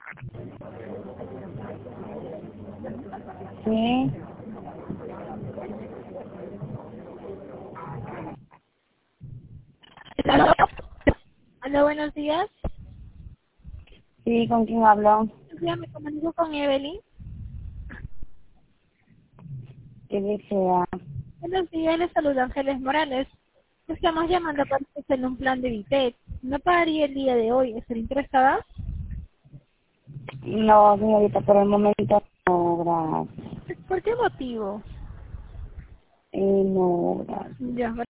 Sí, Aló, aló, buenos días. sí, ¿con quién hablo? Buenos días, me comunico con Evelyn. ¿Qué desea? Buenos días, les saluda Ángeles Morales. Estamos llamando para hacer un plan de VITEC. No pagaría el día de hoy. ¿Estar interesada? No, señorita, por el momento no, gracias. ¿Por qué motivo? No, gracias. Ya,